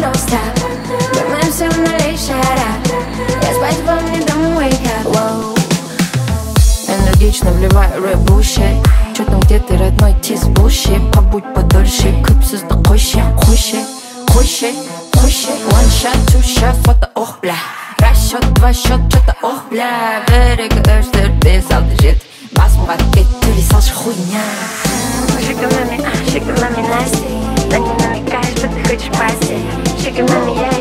don't stop. Думаем, все налей шара. Я спать вам не дам, wake up. Wow. Энергично вливаю рэп-буши. Чё там, где ты, родной, тиз-буши? Побудь подольше, күпсізді қойшы. Қойшы. One shot, two shot, фото, ох, бля. Раз счет, два счет, что-то, ох, бля. Бір-екі, үш, төрт, бес, алты, жеті. Басымға кет, төлей салшы хуйня. Шикарнами, Настя. Да не намекай, что ты хочешь пасти. Шикарнами, я